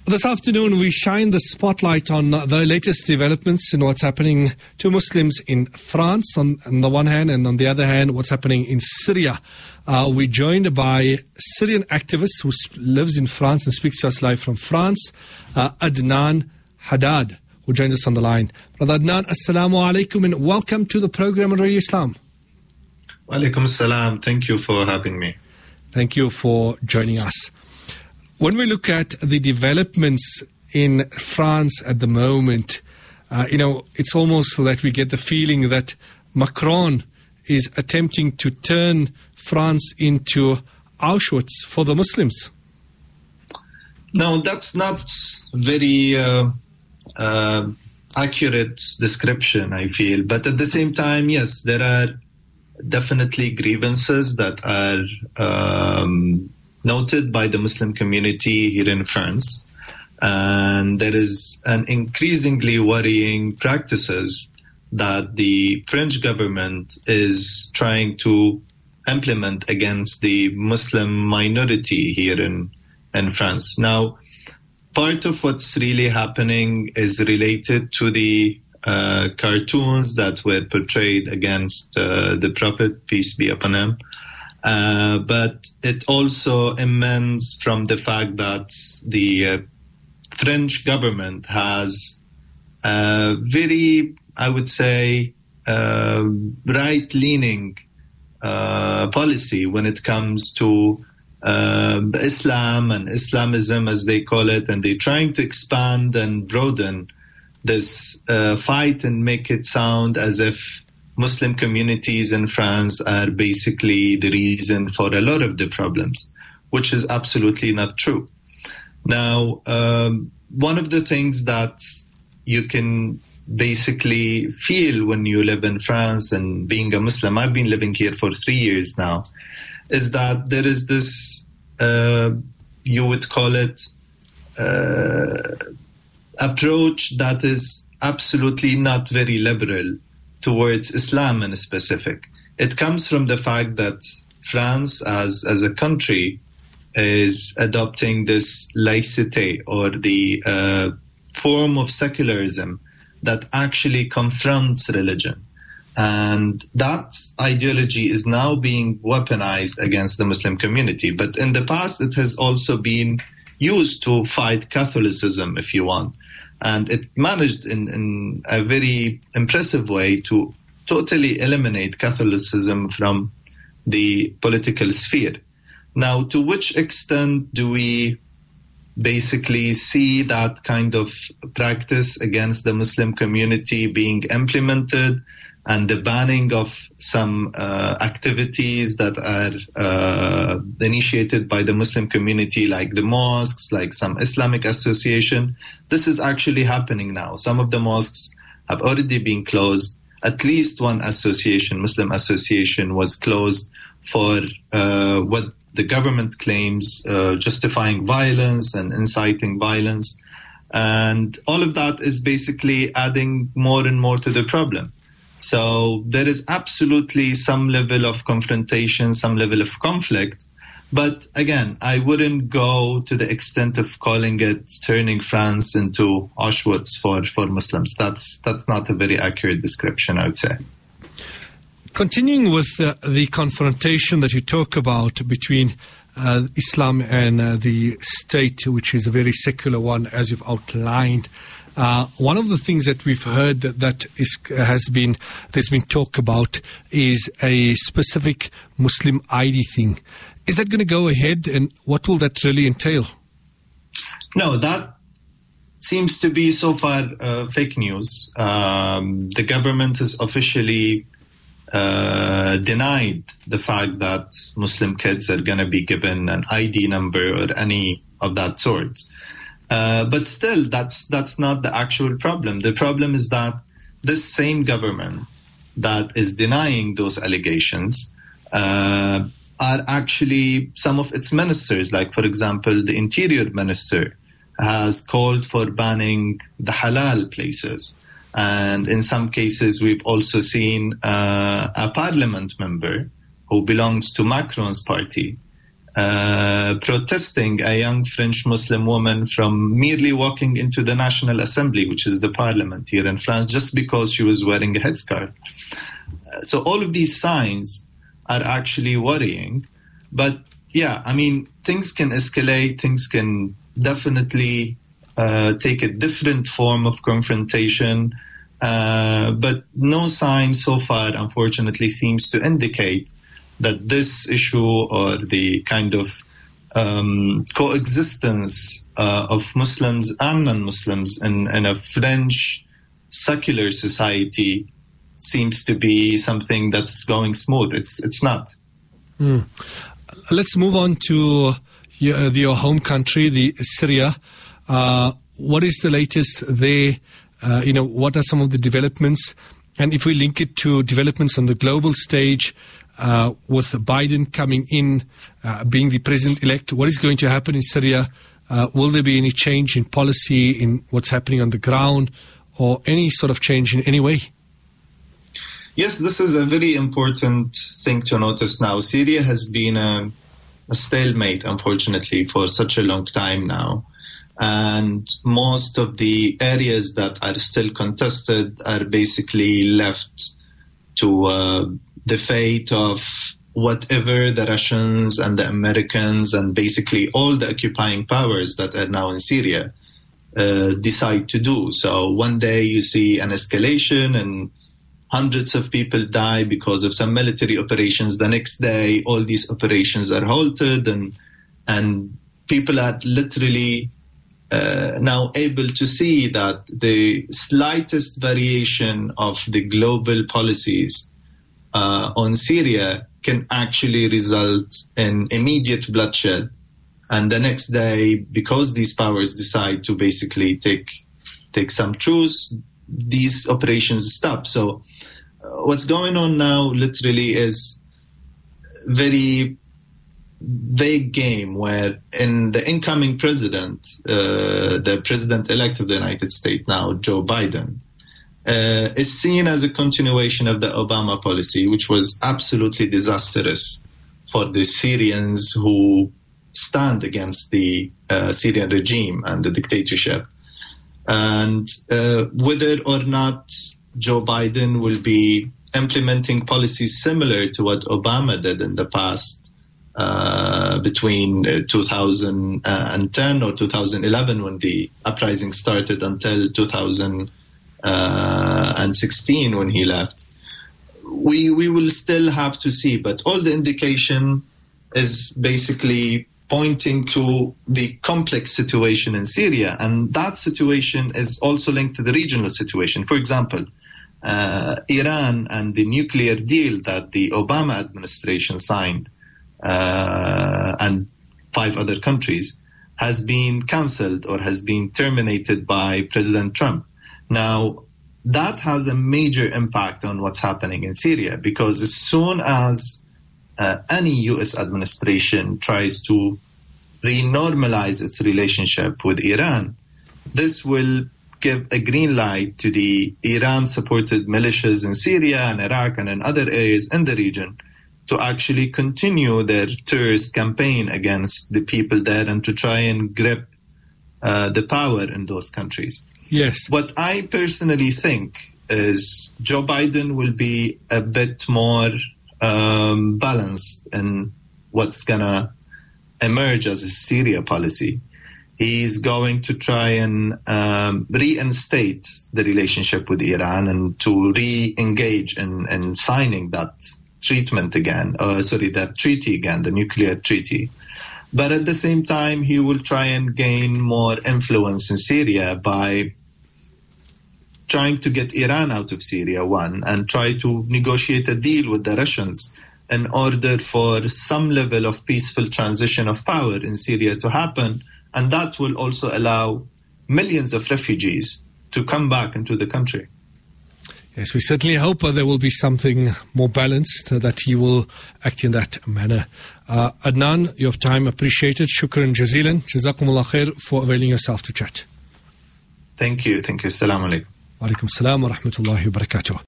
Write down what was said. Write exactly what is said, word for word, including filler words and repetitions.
This afternoon, we shine the spotlight on the latest developments in what's happening to Muslims in France on, on the one hand, and on the other hand, what's happening in Syria. Uh, we're joined by Syrian activist who lives in France and speaks to us live from France, uh, Adnan Haddad, who joins us on the line. Brother Adnan, assalamu alaikum and welcome to the program on Radio Islam. Wa alaikum assalam. Thank you for having me. Thank you for joining us. When we look at the developments in France at the moment, uh, you know, it's almost that we get the feeling that Macron is attempting to turn France into Auschwitz for the Muslims. No, that's not very uh, uh, accurate description, I feel. But at the same time, yes, there are definitely grievances that are um, noted by the Muslim community here in France. And there is an increasingly worrying practices that the French government is trying to implement against the Muslim minority here in, in France. Now, part of what's really happening is related to the uh, cartoons that were portrayed against uh, the Prophet, peace be upon him. Uh, but it also emanates from the fact that the uh, French government has a very, I would say, uh, right-leaning uh, policy when it comes to uh, Islam and Islamism, as they call it, and they're trying to expand and broaden this uh, fight and make it sound as if Muslim communities in France are basically the reason for a lot of the problems, which is absolutely not true. Now, um, one of the things that you can basically feel when you live in France and being a Muslim, I've been living here for three years now, is that there is this, uh, you would call it, uh, approach that is absolutely not very liberal towards Islam in specific. It comes from the fact that France as, as a country is adopting this laïcité, or the uh, form of secularism that actually confronts religion. And that ideology is now being weaponized against the Muslim community. But in the past, it has also been used to fight Catholicism, if you want. And it managed in, in a very impressive way to totally eliminate Catholicism from the political sphere. Now, to which extent do we basically see that kind of practice against the Muslim community being implemented, and the banning of some uh, activities that are uh, initiated by the Muslim community, like the mosques, like some Islamic association? This is actually happening now. Some of the mosques have already been closed. At least one association, Muslim association, was closed for uh, what the government claims uh, justifying violence and inciting violence. And all of that is basically adding more and more to the problem. So there is absolutely some level of confrontation, some level of conflict. But again, I wouldn't go to the extent of calling it turning France into Auschwitz for, for Muslims. That's that's not a very accurate description, I would say. Continuing with uh, the confrontation that you talk about between uh, Islam and uh, the state, which is a very secular one, as you've outlined, Uh, one of the things that we've heard that, that is, has been, there's been talk about is a specific Muslim I D thing. Is that going to go ahead, and what will that really entail? No, that seems to be so far uh, fake news. Um, the government has officially uh, denied the fact that Muslim kids are going to be given an I D number or any of that sort. Uh, but still, that's that's not the actual problem. The problem is that this same government that is denying those allegations uh, are actually some of its ministers. Like, for example, the interior minister has called for banning the halal places. And in some cases, we've also seen uh, a parliament member who belongs to Macron's party uh, protesting a young French Muslim woman from merely walking into the National Assembly, which is the parliament here in France, just because she was wearing a headscarf. Uh, so all of these signs are actually worrying. But yeah, I mean, things can escalate, things can definitely uh, take a different form of confrontation. Uh, but no sign so far, unfortunately, seems to indicate that this issue or the kind of um, coexistence uh, of Muslims and non-Muslims in, in a French secular society seems to be something that's going smooth. It's it's not. Mm. Let's move on to your, your home country, the Syria. Uh, what is the latest there? Uh, you know, what are some of the developments? And if we link it to developments on the global stage, uh, with Biden coming in, uh, being the president-elect, what is going to happen in Syria? Uh, will there be any change in policy, in what's happening on the ground, or any sort of change in any way? Yes, this is a very important thing to notice now. Syria has been a, a stalemate, unfortunately, for such a long time now. And most of the areas that are still contested are basically left to uh, the fate of whatever the Russians and the Americans and basically all the occupying powers that are now in Syria uh, decide to do. So one day you see an escalation and hundreds of people die because of some military operations. The next day, all these operations are halted, and and people are literally uh, now able to see that the slightest variation of the global policies uh, on Syria can actually result in immediate bloodshed. And the next day, because these powers decide to basically take take some truce, these operations stop. So uh, what's going on now literally is very vague game where in the incoming president, uh, the president-elect of the United States now, Joe Biden, uh, is seen as a continuation of the Obama policy, which was absolutely disastrous for the Syrians who stand against the uh, Syrian regime and the dictatorship. And uh, whether or not Joe Biden will be implementing policies similar to what Obama did in the past uh, between uh, two thousand ten or two thousand eleven when the uprising started until two thousand sixteen when he left, we we will still have to see. But all the indication is basically pointing to the complex situation in Syria, and that situation is also linked to the regional situation. For example, uh, Iran and the nuclear deal that the Obama administration signed uh, and five other countries has been cancelled or has been terminated by President Trump. Now, that has a major impact on what's happening in Syria, because as soon as Uh, any U S administration tries to renormalize its relationship with Iran, this will give a green light to the Iran-supported militias in Syria and Iraq and in other areas in the region to actually continue their terrorist campaign against the people there and to try and grip uh, the power in those countries. Yes. What I personally think is Joe Biden will be a bit more Um, balanced in what's going to emerge as a Syria policy. He's going to try and um, reinstate the relationship with Iran and to re-engage in, in signing that treatment again, uh, sorry, that treaty again, the nuclear treaty. But at the same time, he will try and gain more influence in Syria by trying to get Iran out of Syria, one, and try to negotiate a deal with the Russians in order for some level of peaceful transition of power in Syria to happen. And that will also allow millions of refugees to come back into the country. Yes, we certainly hope uh, there will be something more balanced, uh, that he will act in that manner. Uh, Adnan, your time appreciated. Shukran jazilan. Jazakumullah khair for availing yourself to chat. Thank you. Thank you. Assalamu alaikum. Wa alaikum salam wa rahmatullahi wa barakatuh.